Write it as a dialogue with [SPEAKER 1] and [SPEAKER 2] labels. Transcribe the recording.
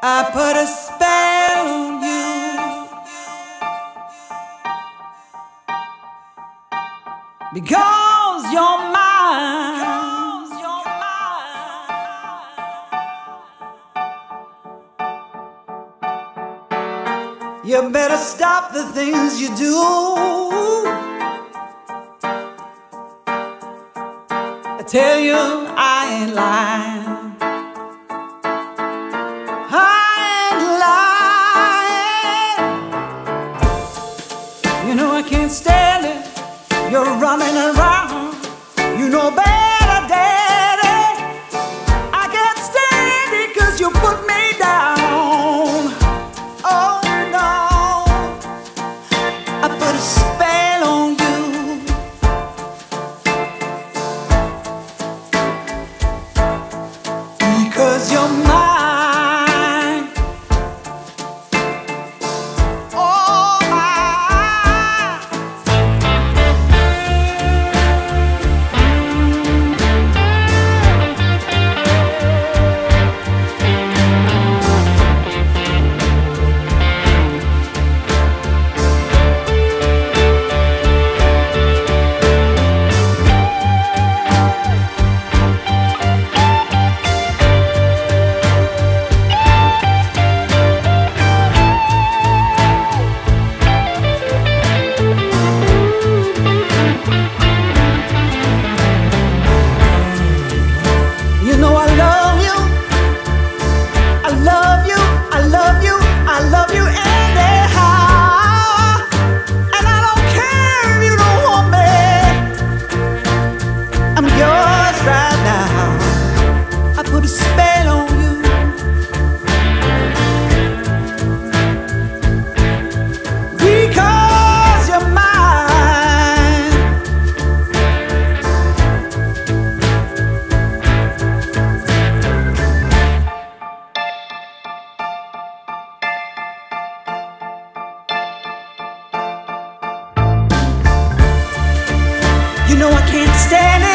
[SPEAKER 1] I put a spell on you because you're mine. You better stop the things you do. I tell you I ain't lying. You know I can't stand it. You're running around. You know better, Daddy. I can't stand it 'cause you put me down. Oh no, I put a spell on you because you're mine. Put a spell on you because you're mine. You know I can't stand it.